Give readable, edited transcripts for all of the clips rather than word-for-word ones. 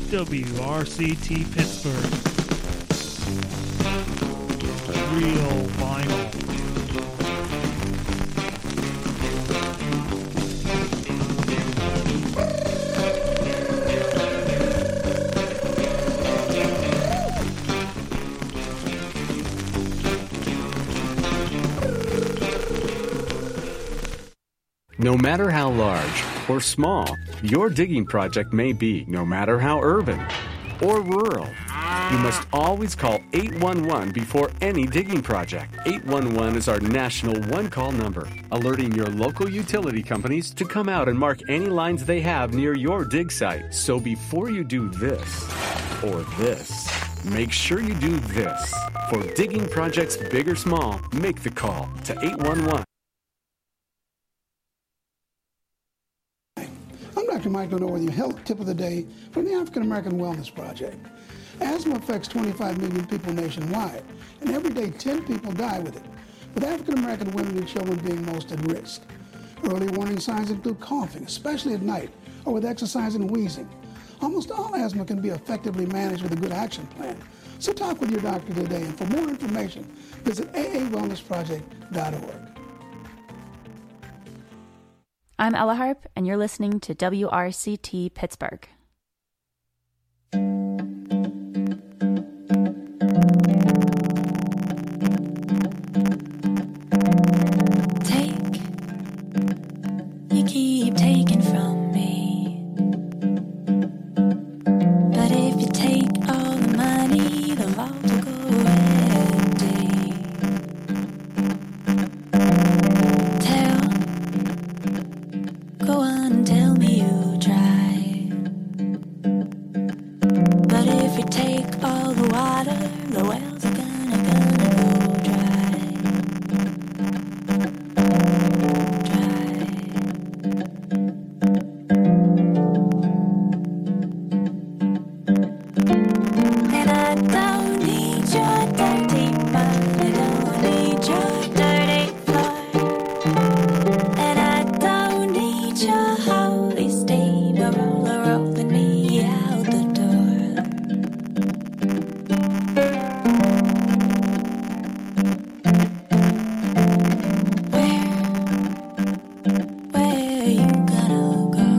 WRCT Pittsburgh. Real vinyl. No matter how large or small your digging project may be, no matter how urban or rural, you must always call 811 before any digging project. 811 is our national one-call number, alerting your local utility companies to come out and mark any lines they have near your dig site. So before you do this or this, make sure you do this. For digging projects big or small, make the call to 811. I'm Dr. Michael Norworthy, your health tip of the day from the African American Wellness Project. Asthma affects 25 million people nationwide, and every day 10 people die with it, with African American women and children being most at risk. Early warning signs include coughing, especially at night, or with exercise and wheezing. Almost all asthma can be effectively managed with a good action plan. So talk with your doctor today, and for more information, visit aawellnessproject.org. I'm Ella Harp, and you're listening to WRCT Pittsburgh. You keep taking from me, but if you take all the money, the vault will go empty. Go on and tell me you tried, but if you take all the water, the wells are gonna go dry. And I don't need your dirty mud, I don't need your dirty floor, and I don't need your holy steamroller rolling me out the door. Where you gonna go?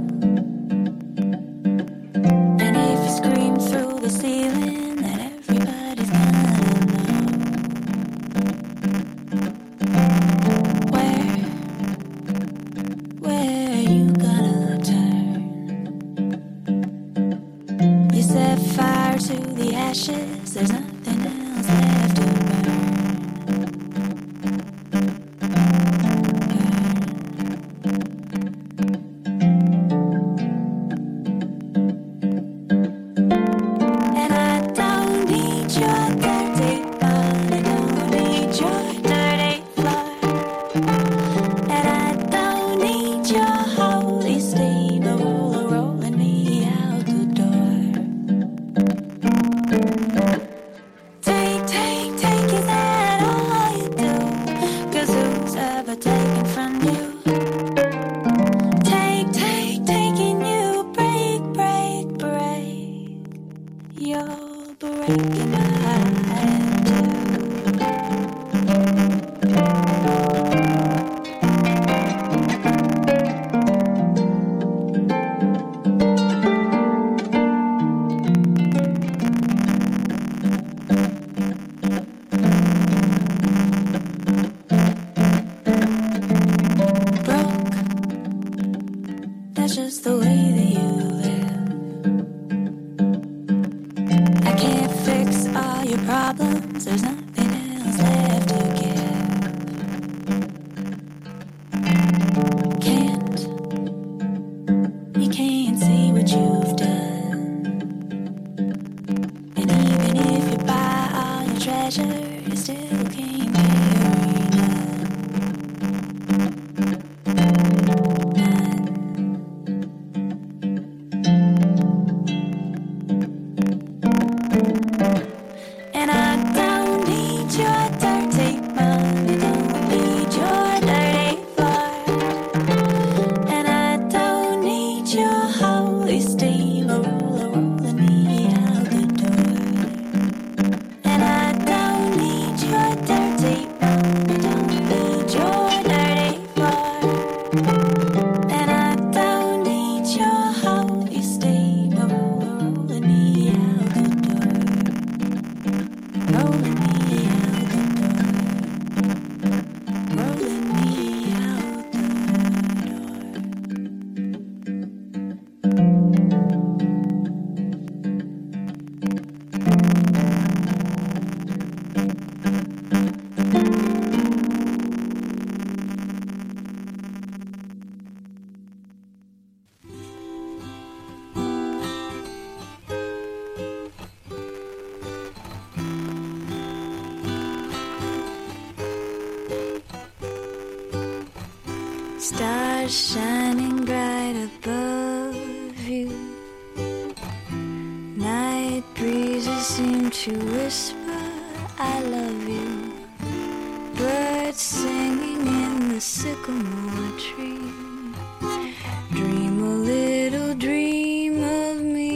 And if you scream through the ceiling, then everybody's gonna know. Where you gonna turn? You set fire to the ashes, there's nothing else left to And I don't need your dirty mud, I don't need your dirty floor, and I don't need your holy steamroller rolling me out the door. Take, is that all you do? 'Cause who's ever taken from you? Taking you break. You're breaking my heart too. Broke, that's just the way that you live. I can't fix all your problems, there's nothing else left to give. You can't see what you've done. And even if you buy all your treasure, you still can't carry none. And I don't need your help. You stay rolling me out the door. Rolling me out the door. Rolling me out the stars shining bright above you. Night breezes seem to whisper, I love you. Birds singing in the sycamore tree. Dream a little dream of me.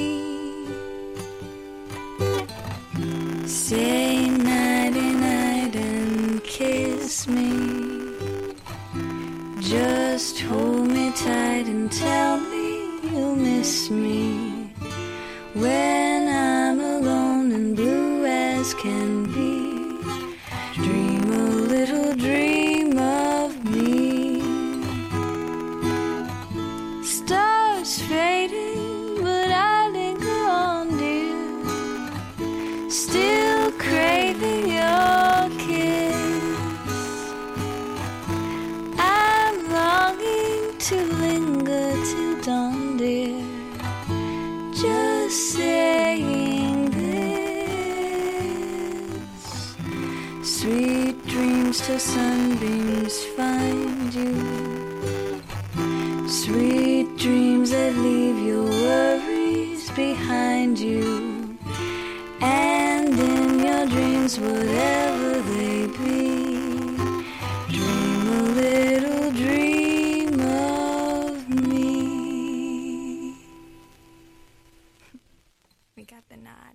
Say nighty night and kiss me. Just hold me tight and tell me you'll miss me when I'm alone and blue as can be. Dream a little dream of me. Stars fading, but I linger on, dear. Still craving your kiss. To linger till dawn, dear. Just saying this. Sweet dreams till sunbeams find you. Sweet dreams that leave your worries behind you. And in your dreams, whatever they be, dream a little dream of me. We got the nod.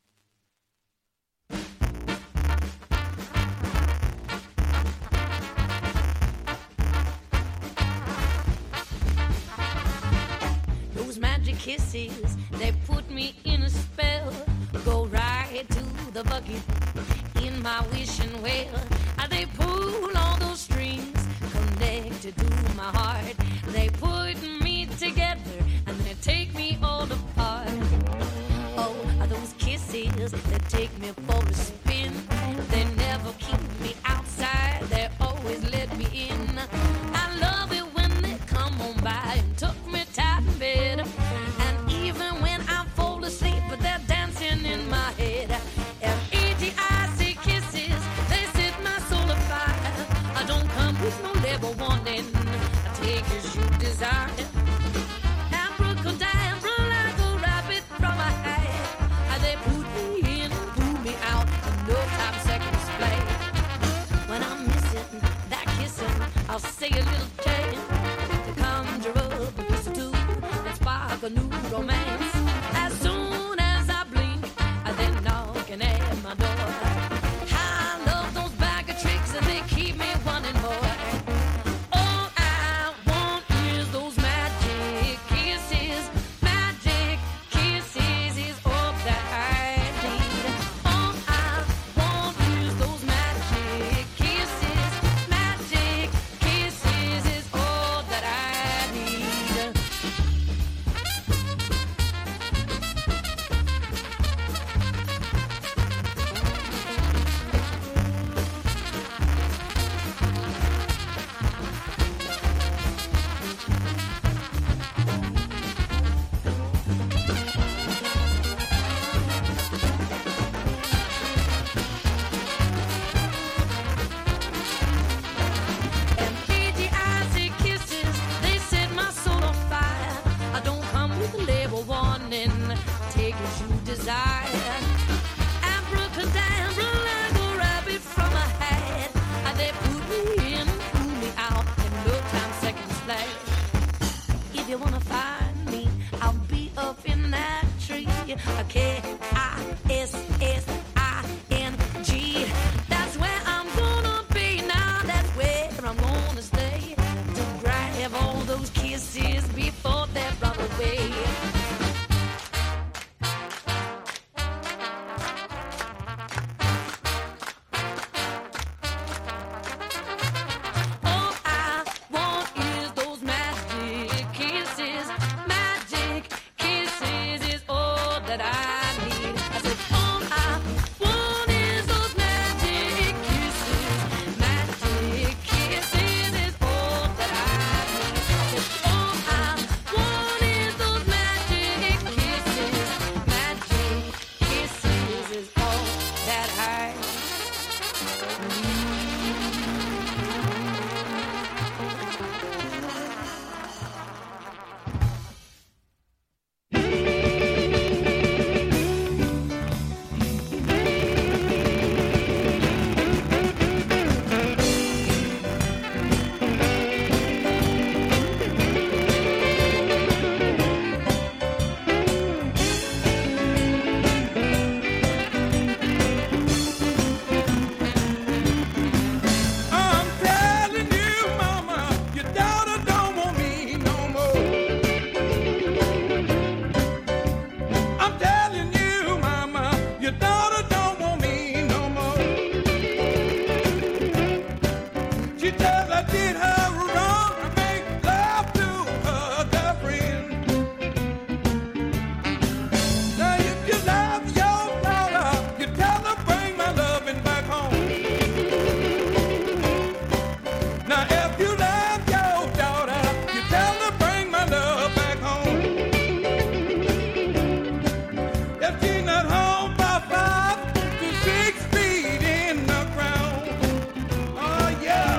Those magic kisses, they put me in a spell. Go right to the bucket in my wishing well. They pull all those strings connected to my heart. They put me together and they take me all apart. Oh, those kisses, they take me for a spin. They never keep me outside, they always let me in. I love it when they come on by and tuck me tight in bed. And even when I fall asleep, but they're dancing in my head. F-E-T-I-C kisses, they set my soul afire. I don't come with no label warning, I take as you desire. Abracadabra like a rabbit from a hat. They put me in and pull me out in no time seconds flat. When I'm missing that kissing, I'll say a little tale to conjure up a pistol and spark a new romance. As soon as I blink, they're knocking at my door. I love those bag of tricks and they keep me wanting more. All I want is those magic kisses before they're brought away. All I want is those magic kisses. Magic kisses is all that I need. I said, all I want is those magic kisses. Magic kisses is all that I need. I said, all I want is those magic kisses. Magic kisses is all that I need. I'm telling you, mama, your daughter don't want me no more. I'm telling you, mama, your daughter don't want me no more. She says I did her wrong, I make love to her girlfriend. Now if you love your daughter, you tell her bring my loving back home. Now if you love your daughter, you tell her bring my love back home. If she's not home by 5 to 6 feet in the ground, oh yeah.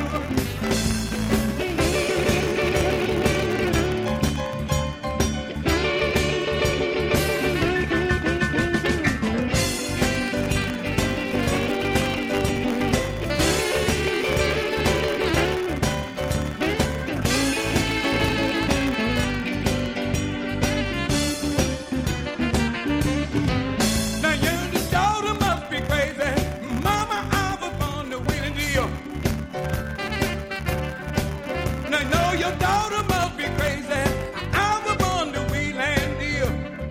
Now your daughter must be crazy. Mama, I was born to win a deal. Now I know your daughter must be crazy. I was born to wheel and deal.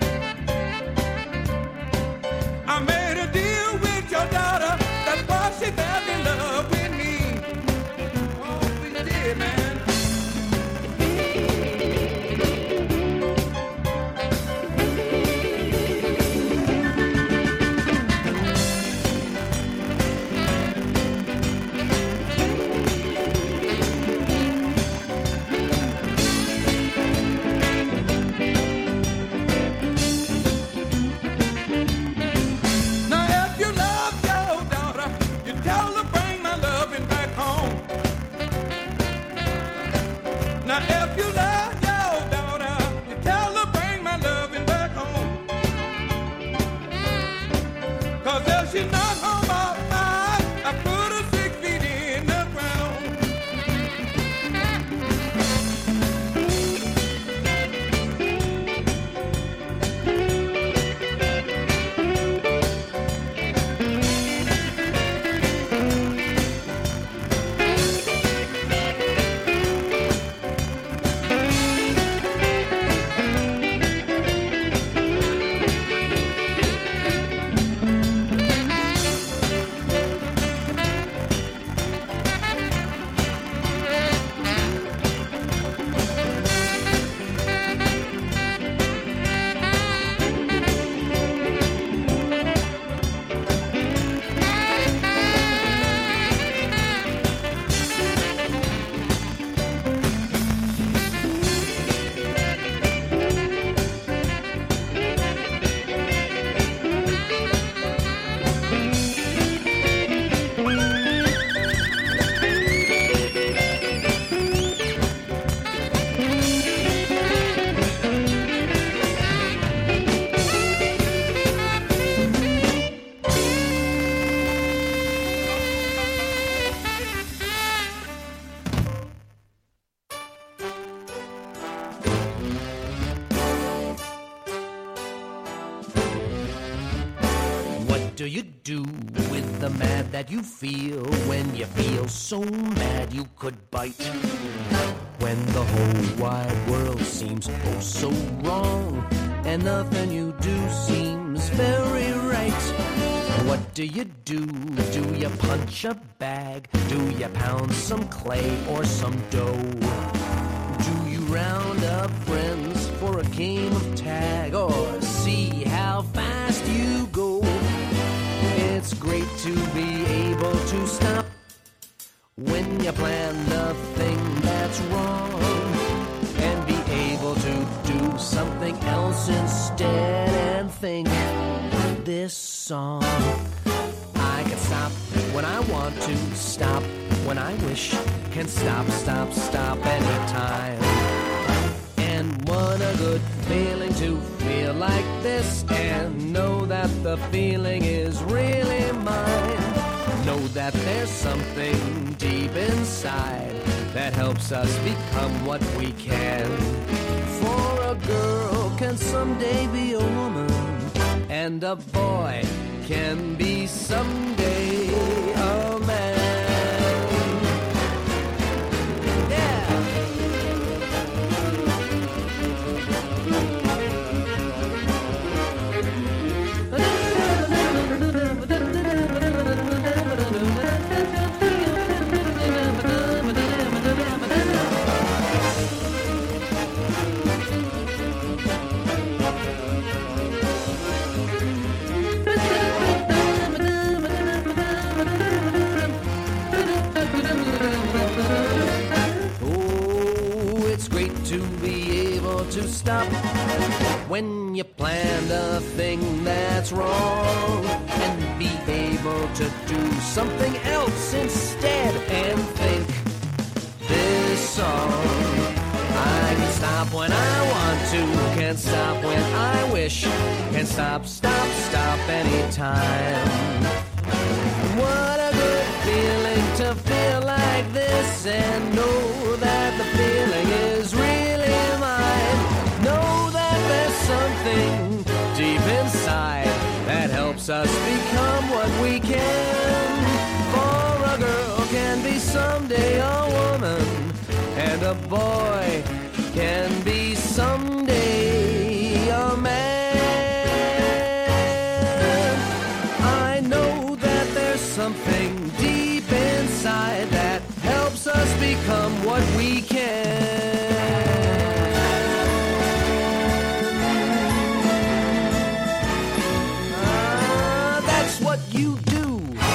I made a deal with your daughter. That's why she fell in love with me. Oh, we did, man. Now if you love your daughter, you tell her bring my loving back home. Now if you love your daughter, you tell her bring my loving back home. 'Cause if she's not home by 5, I put her 6 feet in the ground. What do you do with the mad that you feel when you feel so mad you could bite? Well, when the whole wide world seems oh so wrong, and nothing you do seems very right. What do? Do you punch a bag? Do you pound some clay or some dough? Do you round up friends for a game of tag, or see how fast you go? It's great to be able to stop when you plan the thing that's wrong, and be able to do something else instead and think, this song, I can stop when I want to, stop when I wish, can stop anytime. And what a good feeling to feel like this, and know that the feeling is really mine. Know that there's something deep inside that helps us become what we can. For a girl can someday be a woman, and a boy can be someday a man. Yeah. To stop when you plan a thing that's wrong, and be able to do something else instead and think, this song, I can stop when I want to, can stop when I wish, can stop anytime. What a good feeling to feel like this, and know that the feeling is really mine. Know that there's something deep inside that helps us become what we can. For a girl can be someday a woman, and a boy can be someday a man. I know that there's something deep inside that helps us become what we can. What you do.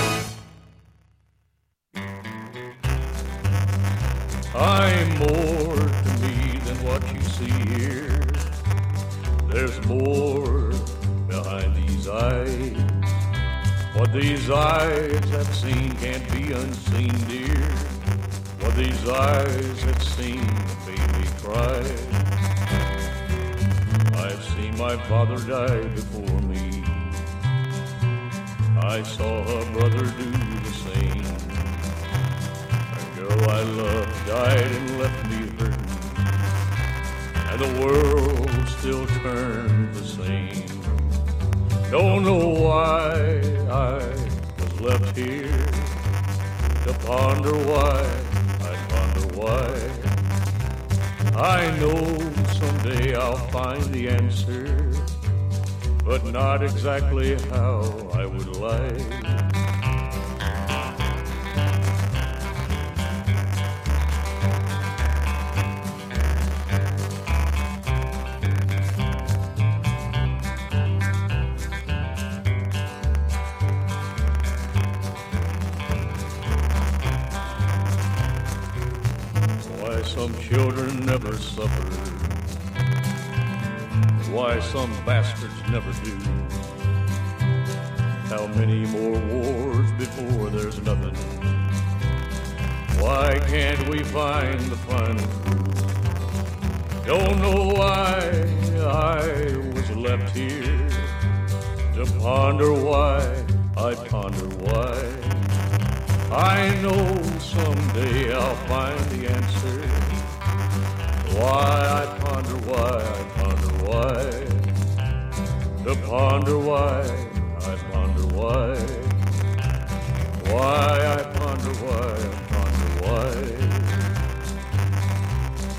I'm more to me than what you see here. There's more behind these eyes. What these eyes have seen can't be unseen, dear. What these eyes have seen made me cry. I've seen my father die before me. I saw her brother do the same. A girl I loved died and left me hurting, and the world still turned the same. Don't know why I was left here to ponder why, I ponder why. I know someday I'll find the answer, but not exactly how I would like. Why some children never suffer, why some bastards never do. How many more wars before there's nothing? Why can't we find the final truth? Don't know why I was left here to ponder why, I ponder why. I know someday I'll find the answer. Why I ponder why, I ponder why. To ponder why, I ponder why. Why I ponder why, I ponder why.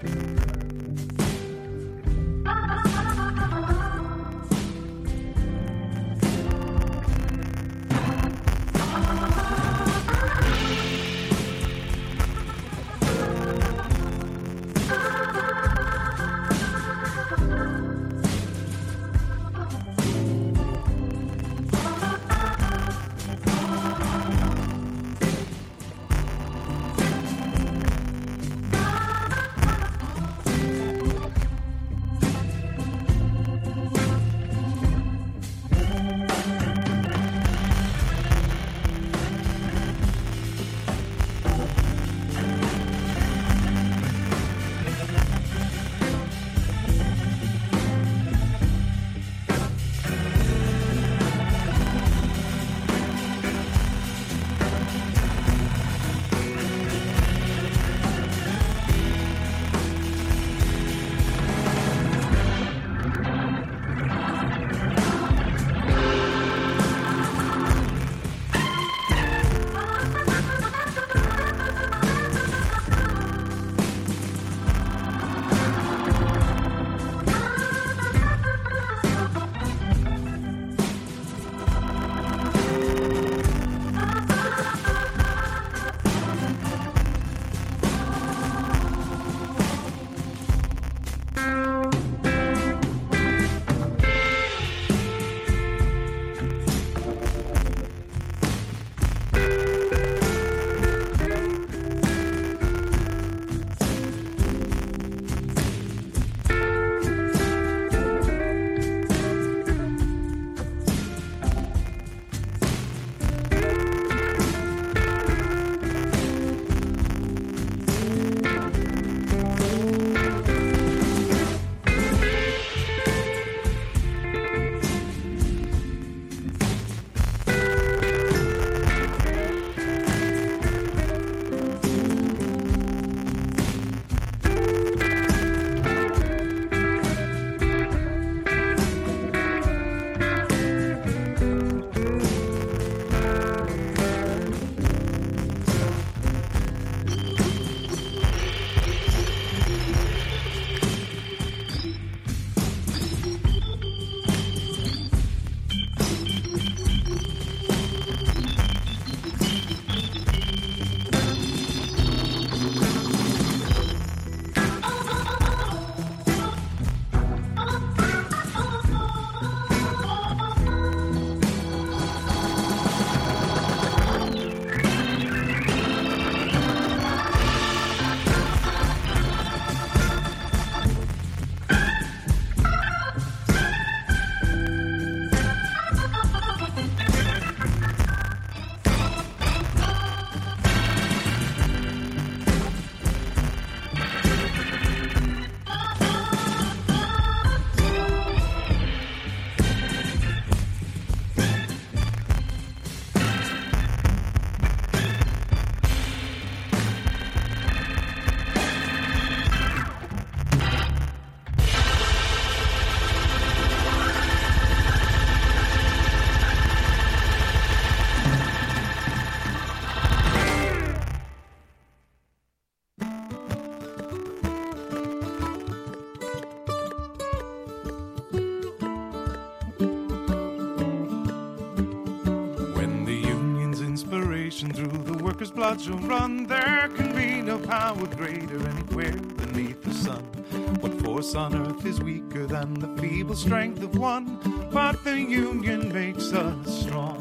workers' blood shall run. There can be no power greater anywhere beneath the sun. What force on earth is weaker than the feeble strength of one? But the union makes us strong.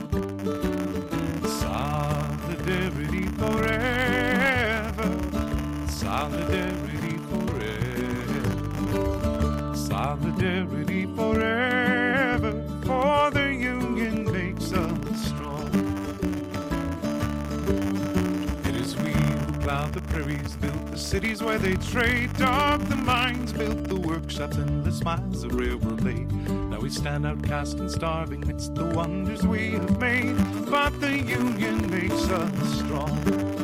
Solidarity forever. Solidarity forever. Solidarity forever. For the union makes us strong. It is we who plowed the prairies, built the cities where they trade, dug the mines, built the workshops, endless miles of railroad laid. Now we stand outcast and starving midst the wonders we have made, but the union makes us strong.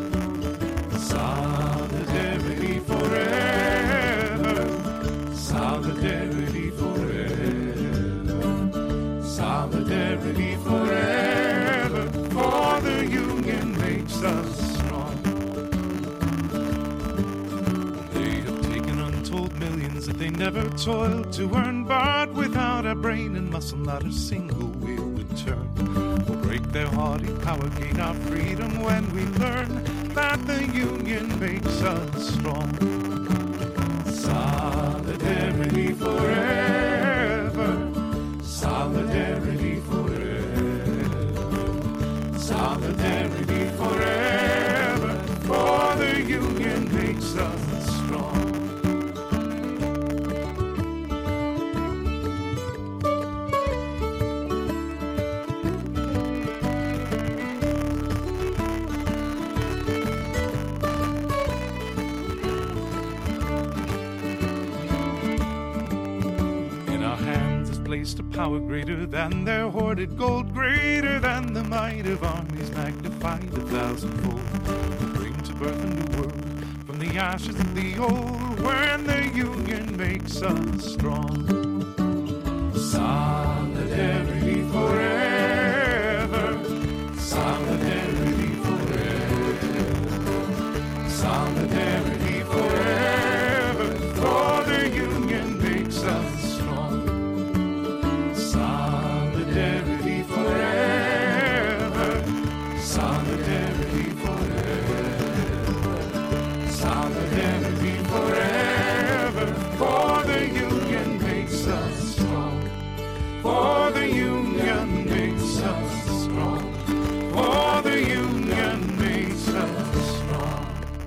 Solidarity forever. Solidarity forever. Solidarity forever. For the union makes us strong. They have taken gold millions that they never toiled to earn. But without a brain and muscle, not a single wheel would turn. We'll break their haughty power, gain our freedom when we learn that the union makes us strong. Solidarity forever. Solidarity forever. Solidarity forever. For the union makes us strong. Placed a power greater than their hoarded gold, greater than the might of armies, magnified 1,000-fold. We'll bring to birth a new world from the ashes of the old, when the union makes us strong. Solidarity forever. Solidarity forever. Solidarity forever. For the union makes us strong. Solidarity forever. Solidarity forever. Solidarity forever. For the union makes us strong. For the union makes us strong. For the union makes us strong.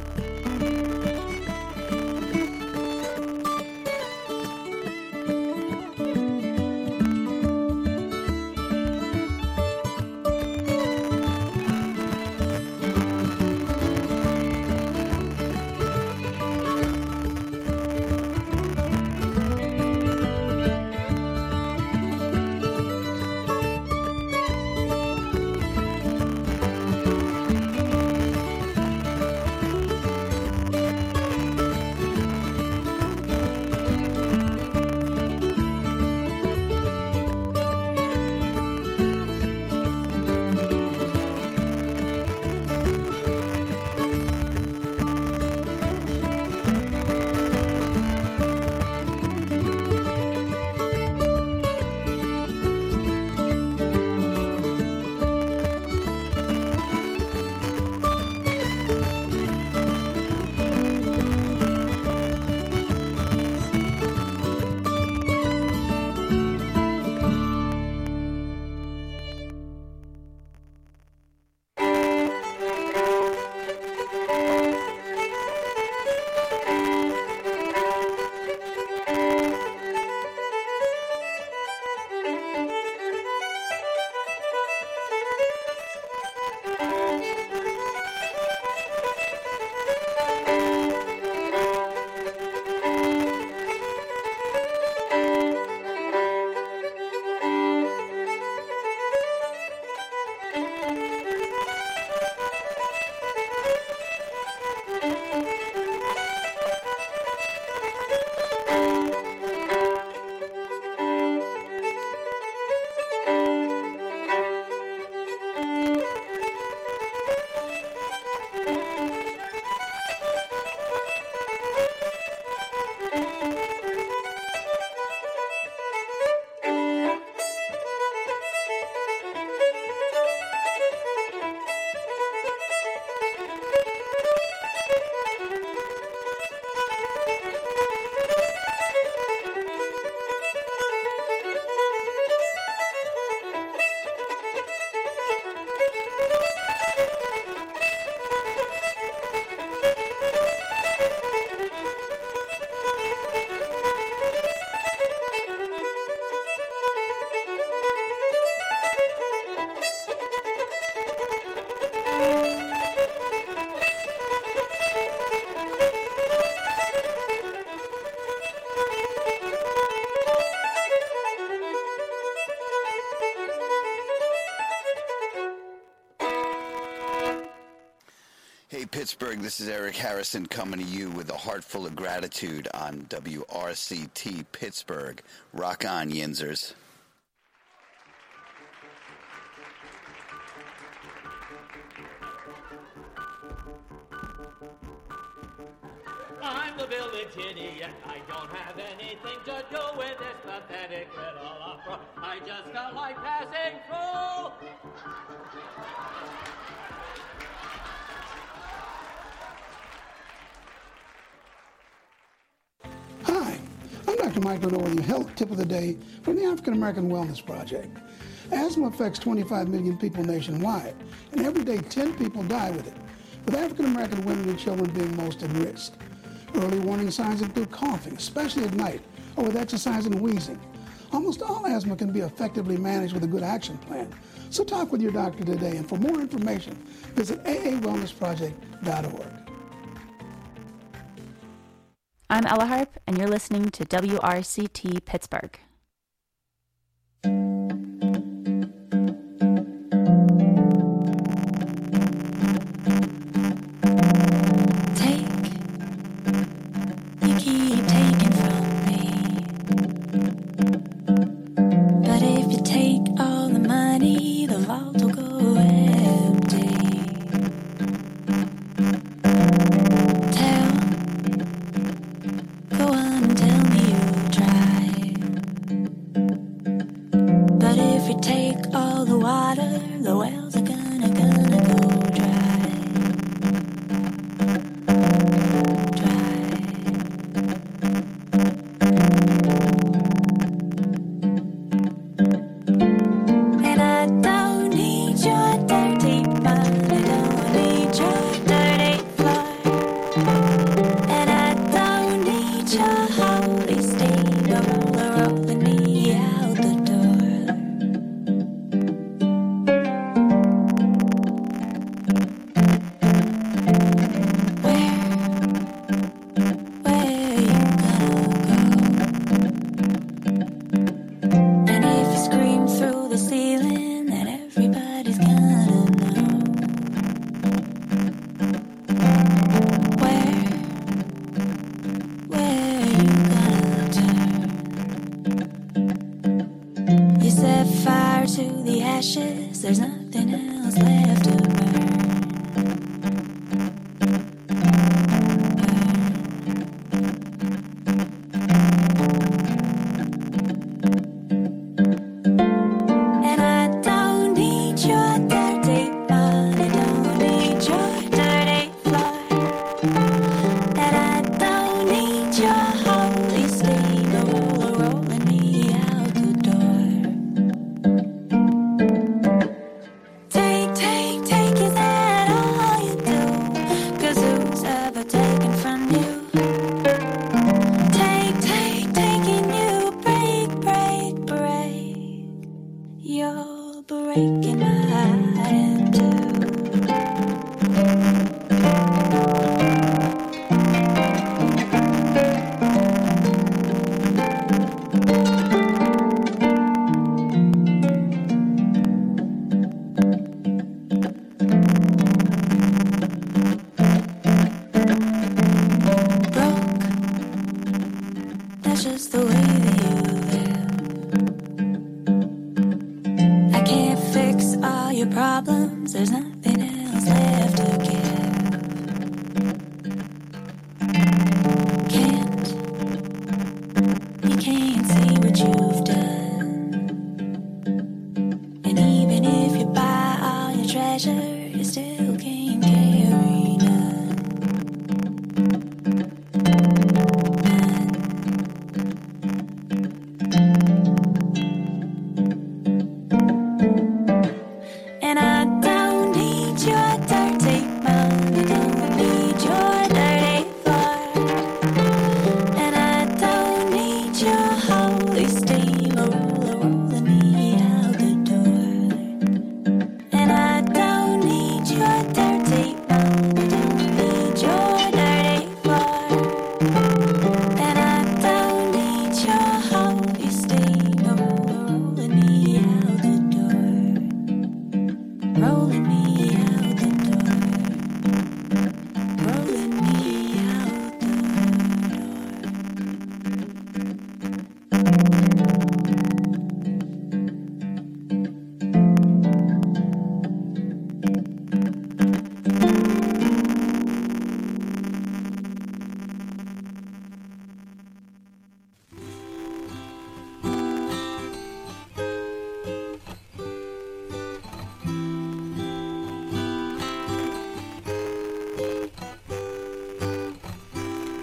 Hey, Pittsburgh, this is Eric Harrison coming to you with a heart full of gratitude on WRCT Pittsburgh. Rock on, Yinzers. I'm responsibility, yet I don't have anything to do with this pathetic little opera. I just felt like passing through. Hi, I'm Dr. Michael Noor with your health tip of the day from the African American Wellness Project. Asthma affects 25 million people nationwide, and every day 10 people die with it, with African American women and children being most at risk. Early warning signs include coughing, especially at night, or with exercise and wheezing. Almost all asthma can be effectively managed with a good action plan. So talk with your doctor today, and for more information, visit aawellnessproject.org. I'm Ella Harp, and you're listening to WRCT Pittsburgh. You keep taking from me, but if you take all the money, the vault will go empty. Go on and tell me you'll try, but if you take all the water, the wells are gonna go dry. And I don't need your dirty mind, I don't need your dirty floor, and I don't need your holy steam to rolling me out the door. Where you gonna go? And if you scream through the ceiling, then everybody's gonna know. Where you gonna turn? You set fire to the ashes, there's nothing else left to burn. And I don't need your dirty mind, I don't need your dirty floor, and I don't need your holy sleep to rolling me out the door.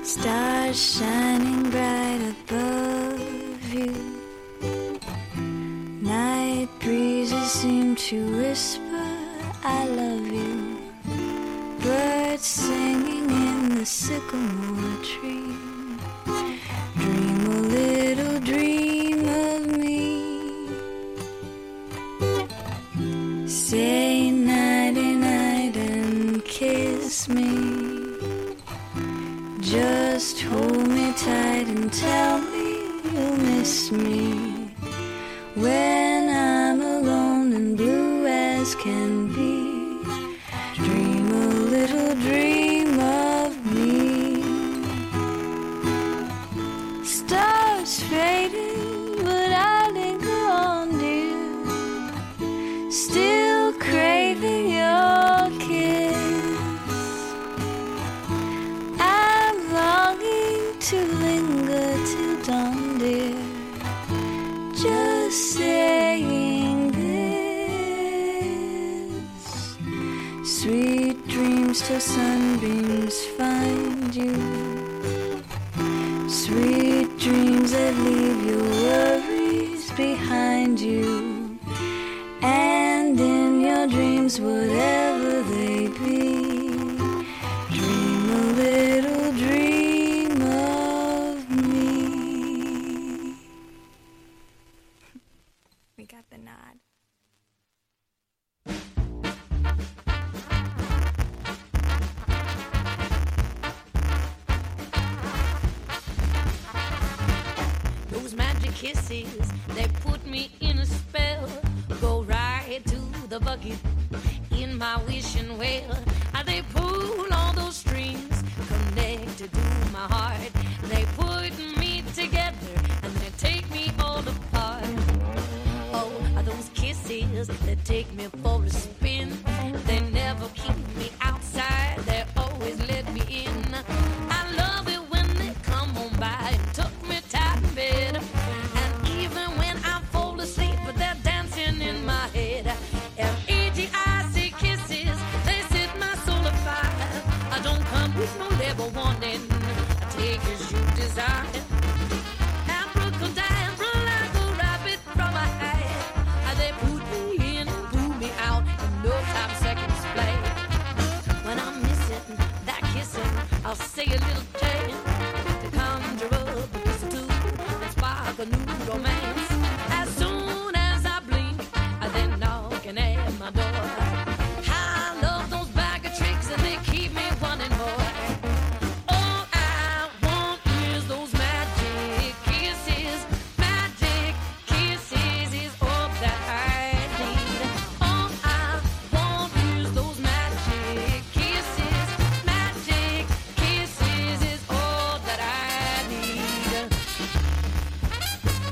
Stars shining bright above you. Night breezes seem to whisper, I love you. Birds singing in the sycamore tree. Dream a little dream of me. Say nighty night and kiss me. Just hold me tight and tell me you'll miss me. When I'm alone and blue as can be, dream a little dream of me. Stars fading, but I linger on, dear. Still craving your kiss. I'm longing to linger till dawn, dear. Just saying this. Sweet dreams till sunbeams find you. Sweet dreams that leave your worries behind you. And in your dreams, whatever they be, dream a little dream of me. We got the nod. Those magic kisses, they put me in a spell. Go right to the bucket in my wishing well. They pull all those strings connected to my heart. They put me together and they take me all apart. Oh, those kisses, they take me for a spin. They never keep me outside, they always let me in. I love it when they come on by and tuck me tight in bed. And even when I fall asleep, they're dancing in my head. F-E-G-I-C kisses, they set my soul afire. I don't come with no label warning, I take as you desire. Abracadabra, like a rabbit from a hat. They put me in and pull me out in no time seconds play. When I'm missing that kissing, I'll say a little chant to conjure up a kiss or two and spark a new romance. As soon as I blink, they're knocking at my door. I love those bag of tricks and they keep me wanting more. All I want is those magic kisses. Magic kisses is all that I need. All I want is those magic kisses. Magic kisses is all that I need.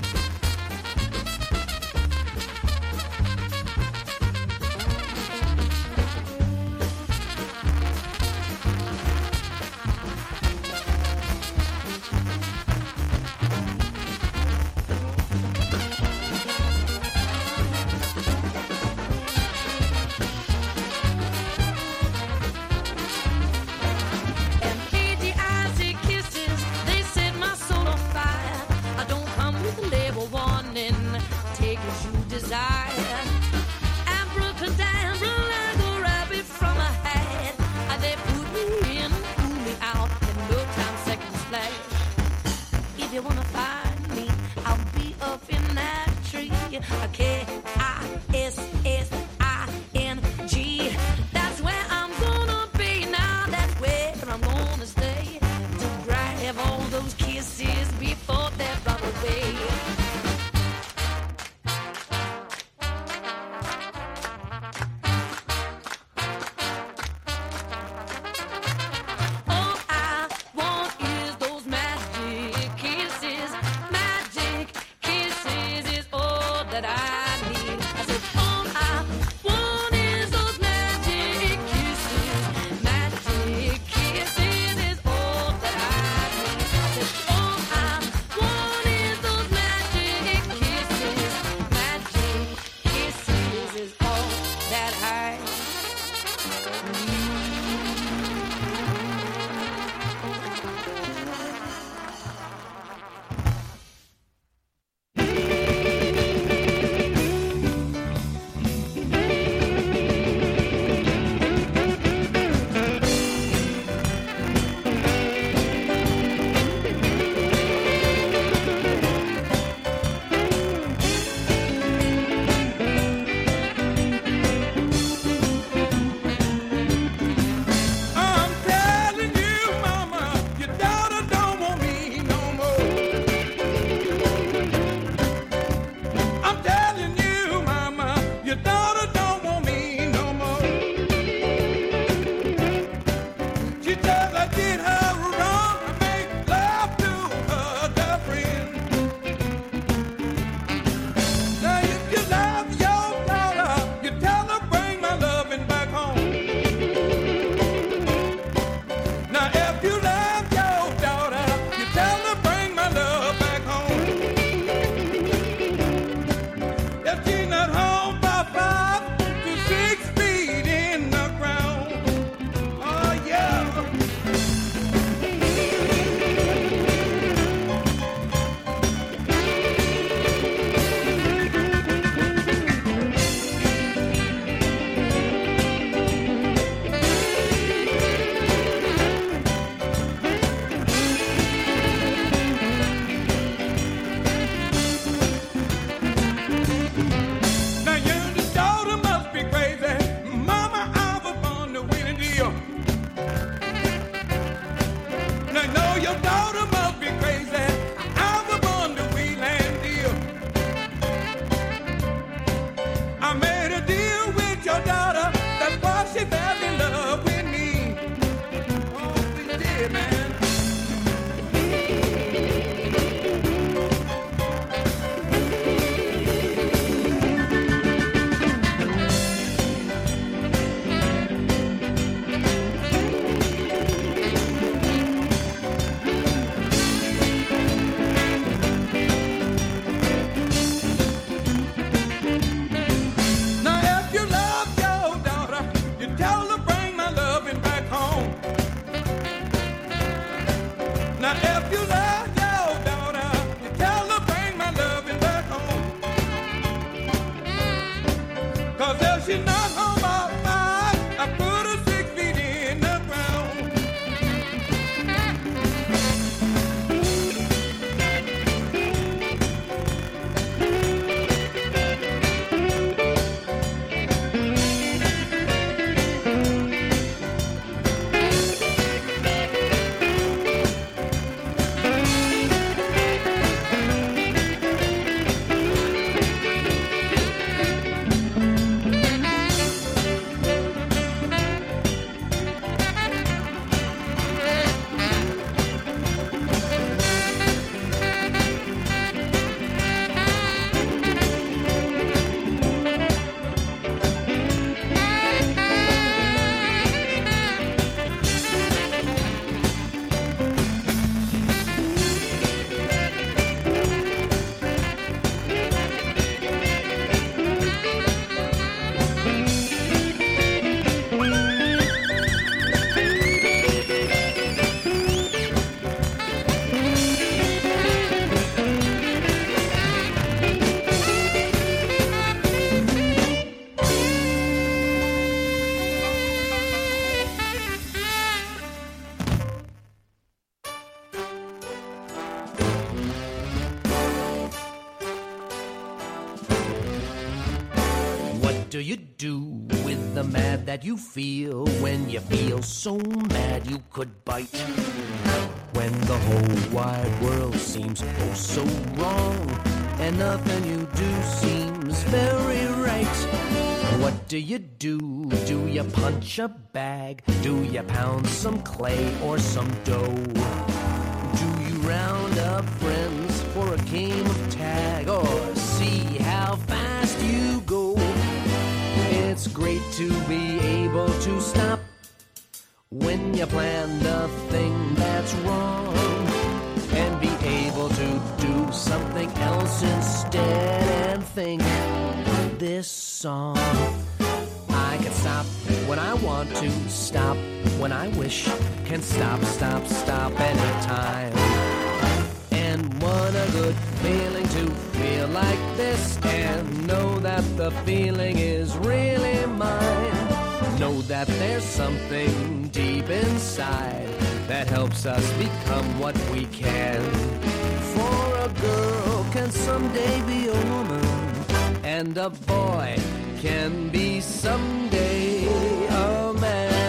you do with the mad that you feel when you feel so mad you could bite? When the whole wide world seems oh so wrong and nothing you do seems very right. What do? Do you punch a bag? Do you pound some clay or some dough? Do you round up friends for a game of tag or see how fast you go? It's great to be able to stop when you planned a thing that's wrong and be able to do something else instead and think this song. I can stop when I want to, stop when I wish, can stop anytime. And what a good feeling to feel like this and know that the feeling is really mine. Know that there's something deep inside that helps us become what we can. For a girl can someday be a woman, and a boy can be someday a man.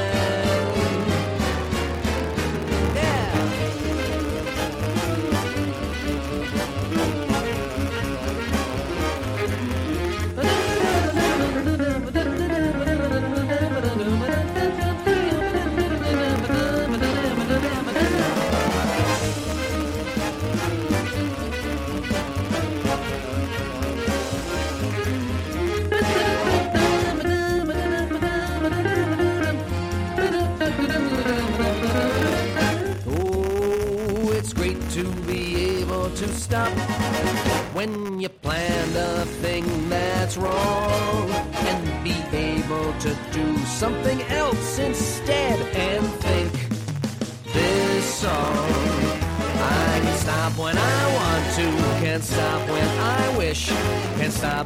To stop when you planned a thing that's wrong and be able to do something else instead and think this song. I can stop when I want to, can stop when I wish, can stop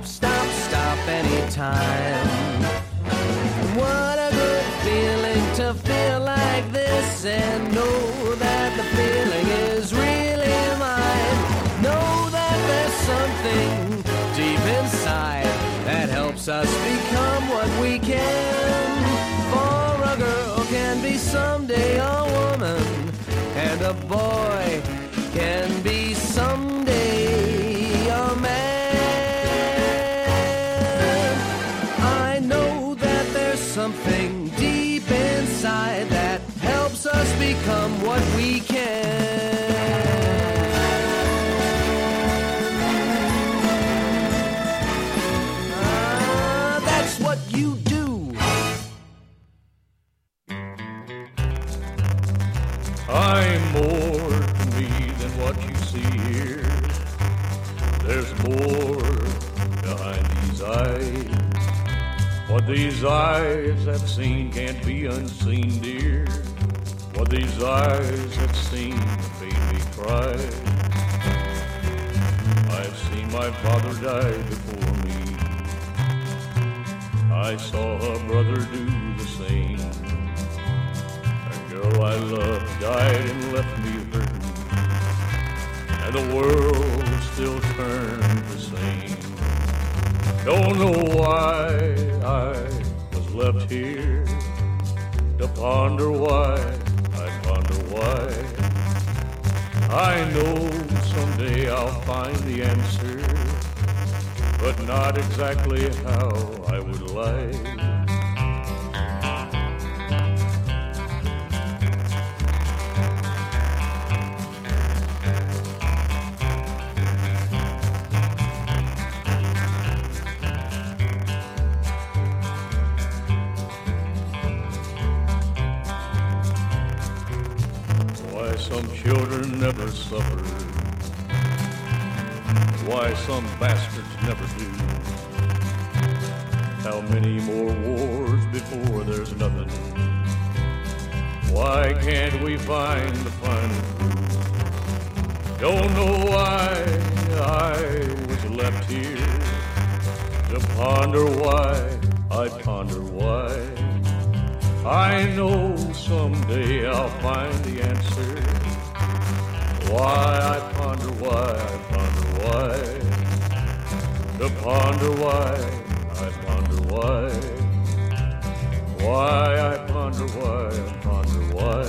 anytime. What a good feeling to feel like this and know that the feeling is really mine. Know that there's something deep inside that helps us become what we can. For a girl can be someday a woman, and a boy can be someday a man. I know that there's something deep inside that helps us become what we can. That's what you do. I'm more to me than what you see here. There's more behind these eyes. What these eyes have seen can't be unseen, dear. What these eyes have seen made me cry. I've seen my father die before me. I saw a brother do the same. A girl I loved died and left me hurting, and the world still turned the same. Don't know why I was left here to ponder why, I ponder why. I know someday I'll find the answer, but not exactly how I would like. Why some children never suffer, why some bastards never do. How many more wars before there's nothing? Why can't we find the final truth? Don't know why I was left here to ponder why, I ponder why. I know someday I'll find the answer. Why I ponder why, I ponder why. To ponder why, I ponder why. why. Why I ponder why.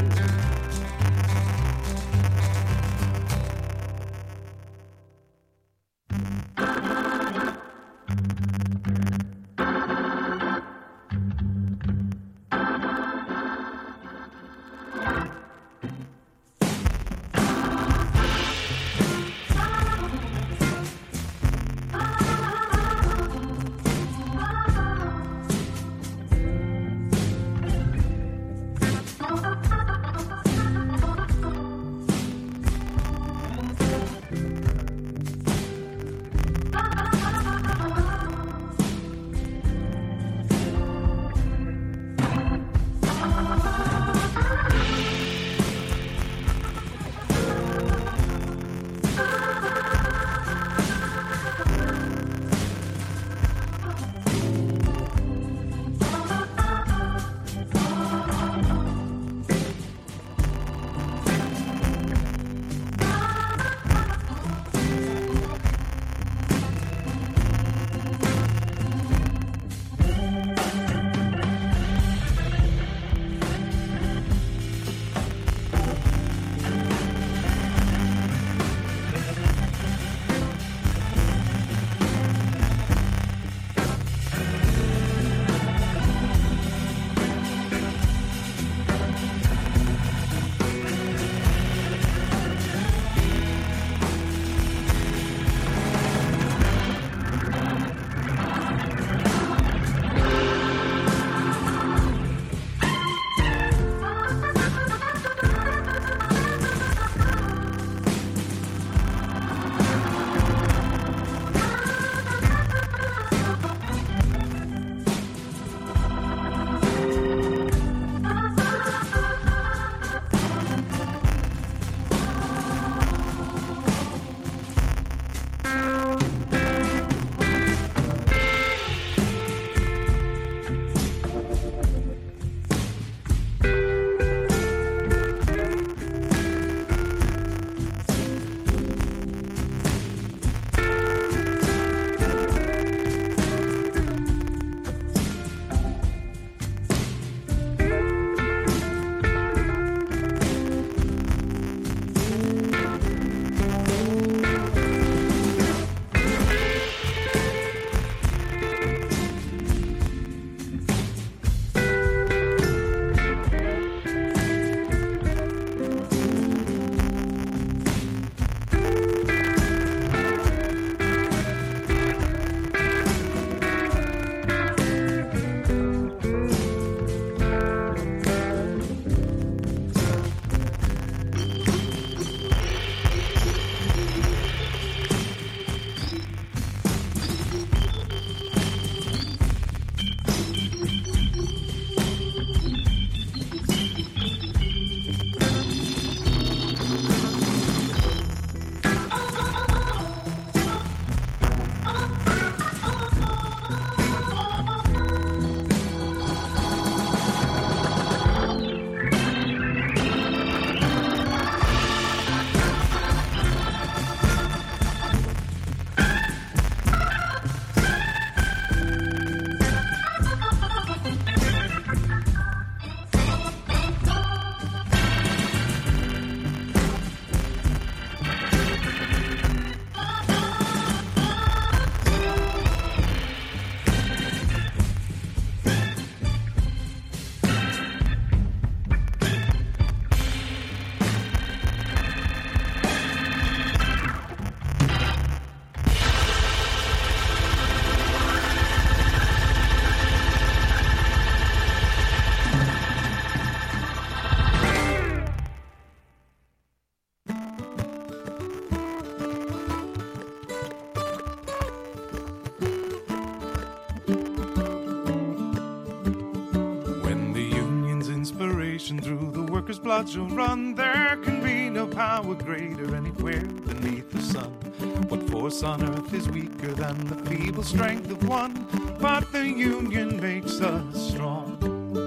Through the workers' blood shall run. There can be no power greater anywhere beneath the sun. What force on earth is weaker than the feeble strength of one? But the union makes us strong.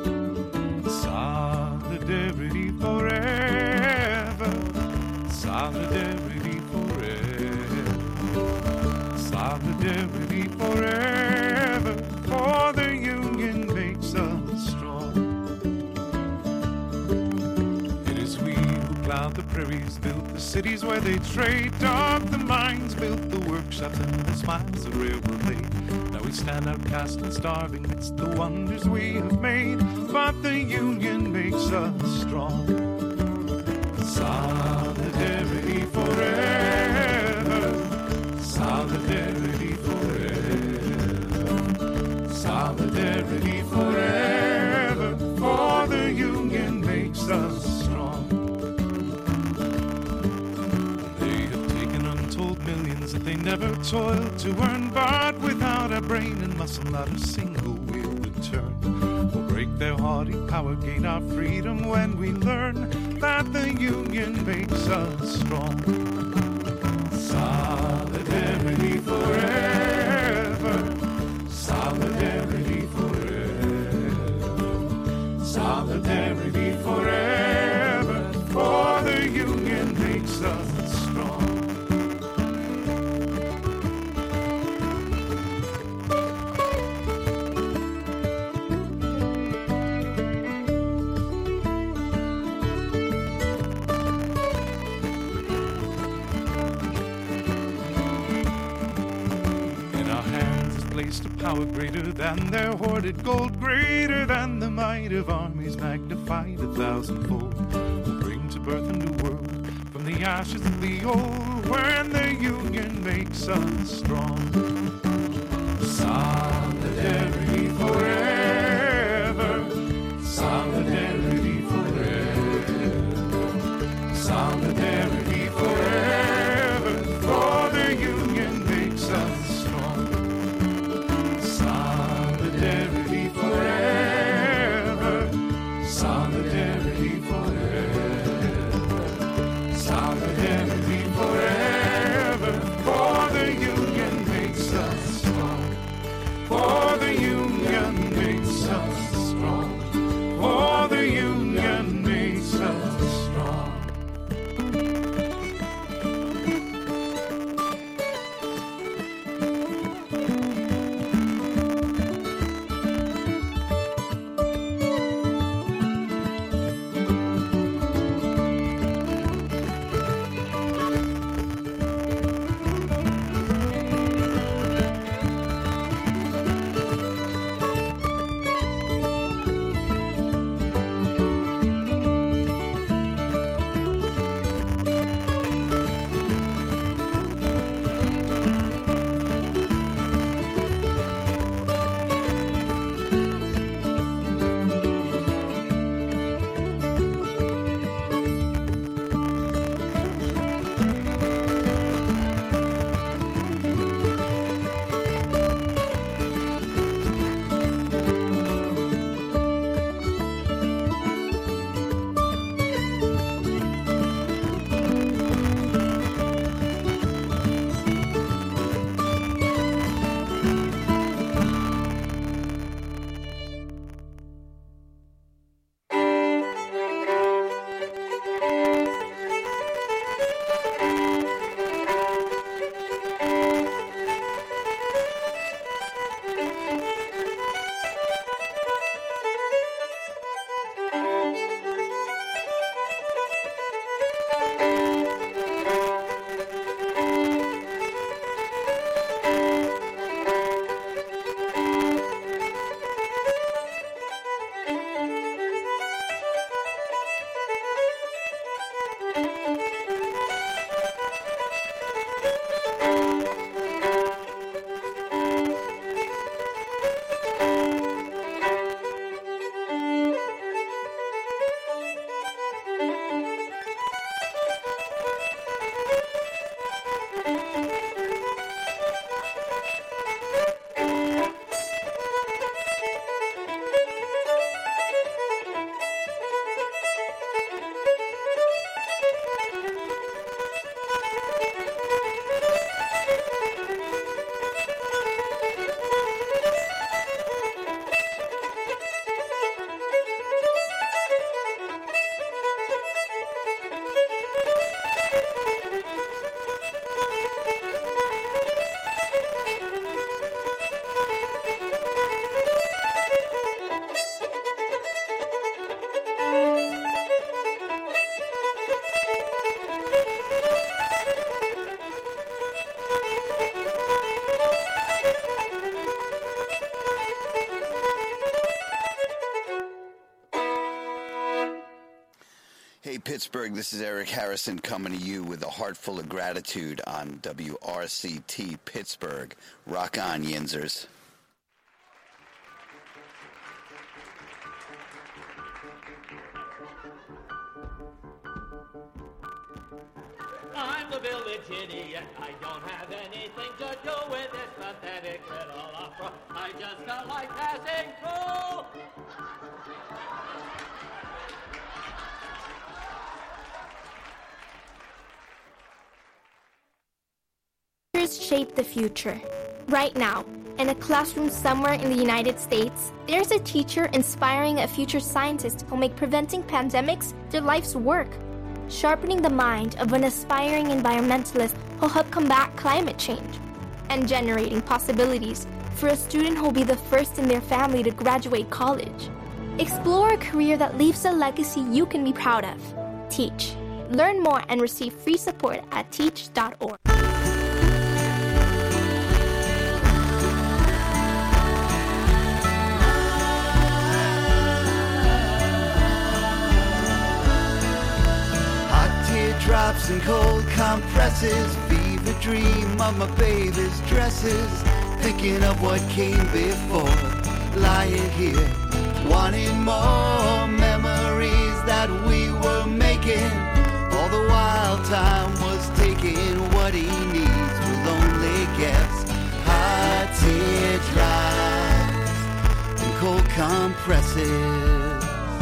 Solidarity forever. Solidarity forever. Solidarity forever. For prairies, built the cities where they trade, dug the mines, built the workshops, and the smiles the railroad laid. Now we stand outcast and starving amidst the wonders we have made, but the union makes us strong. Solidarity forever, solidarity forever, solidarity forever, for the union makes us strong. They have taken untold millions that they never toiled to earn, but without a brain and muscle, not a single wheel would turn. We'll break their haughty power, gain our freedom when we learn that the union makes us strong. Solidarity forever, solidarity forever, solidarity forever, for the union makes us strong. A power greater than their hoarded gold, greater than the might of armies magnified 1,000-fold. Will bring to birth a new world from the ashes of the old, when the union makes us strong. Solidarity forever, solidarity forever, solidarity forever, for the union makes us strong. Solidarity forever, solidarity forever, solidarity forever, for the union makes us strong, for the union Pittsburgh, this is Eric Harrison coming to you with a heart full of gratitude on WRCT Pittsburgh. Rock on, Yinzers. I'm the village idiot. I don't have anything to do with this pathetic little opera. I just felt like passing through. Teachers shape the future. Right now, in a classroom somewhere in the United States, there's a teacher inspiring a future scientist who'll make preventing pandemics their life's work, sharpening the mind of an aspiring environmentalist who'll help combat climate change, and generating possibilities for a student who'll be the first in their family to graduate college. Explore a career that leaves a legacy you can be proud of. Teach. Learn more and receive free support at teach.org. Drops and cold compresses, fever dream of my baby's dresses, thinking of what came before, lying here, wanting more memories that we were making, all the while time was taking what he needs, will only guess, hot teardrops and cold compresses.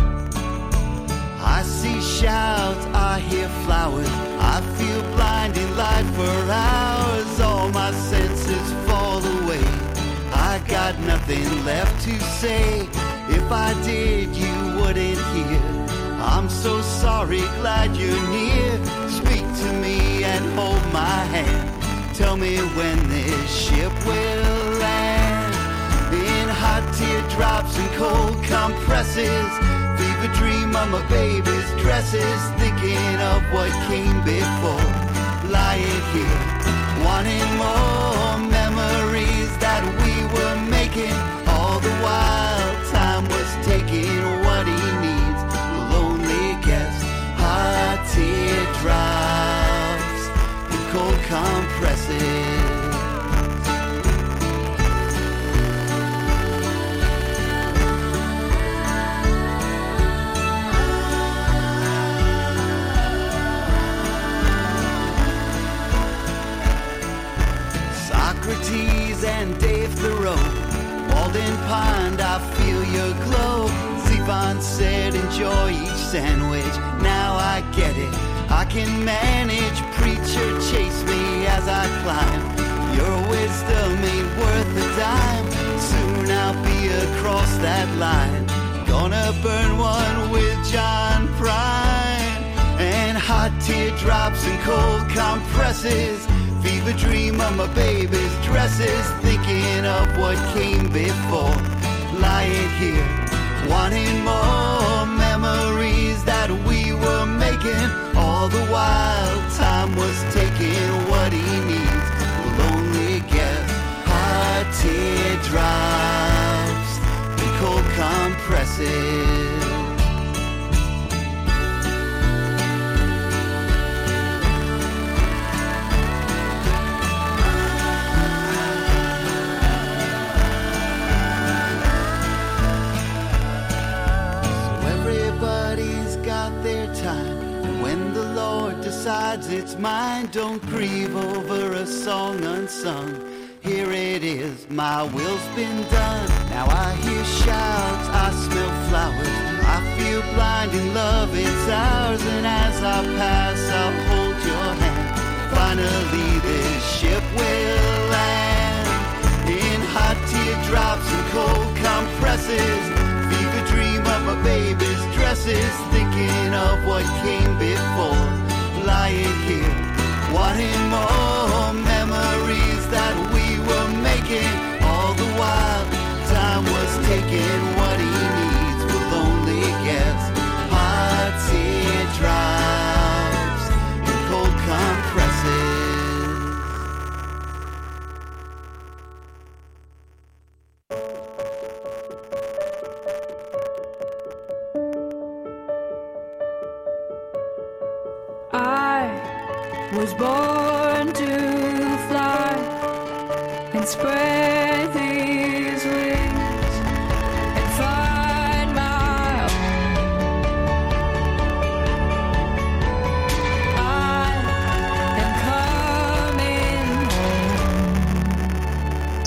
I see shouts, I hear flowers, I feel blinding light for hours, all my senses fall away, I got nothing left to say, if I did you wouldn't hear, I'm so sorry, glad you're near, speak to me and hold my hand, tell me when this ship will land, in hot teardrops and cold compresses, fever dream of my baby's dresses, thinking of what came before, lying here, wanting more memories that we were making, all the while time was taking what he needs, will only guess, hot teardrops and cold compresses. Socrates and Dave Thoreau, Walden Pond, I feel your glow. Zevon said, enjoy each sandwich. Now I get it, I can manage. Preacher, chase me as I climb. Your wisdom ain't worth a dime. Soon I'll be across that line. Gonna burn one with John Prine. And hot teardrops and cold compresses, fever dream of my baby's dresses, thinking of what came before, lying here, wanting more memories that we were making, all the while time was taking what he needs, will only guess, hot teardrops and cold compresses. Decides it's mine, don't grieve over a song unsung. Here it is, my will's been done. Now I hear shouts, I smell flowers, I feel blinding love, it's ours. And as I pass, I'll hold your hand. Finally this ship will land in hot teardrops and cold compresses, fever dream of my baby's dresses, thinking of what came before, lying here, wanting more memories that we were making, all the while time was taking what he needs, will only guess, hot teardrops and cold compresses. born to fly and spread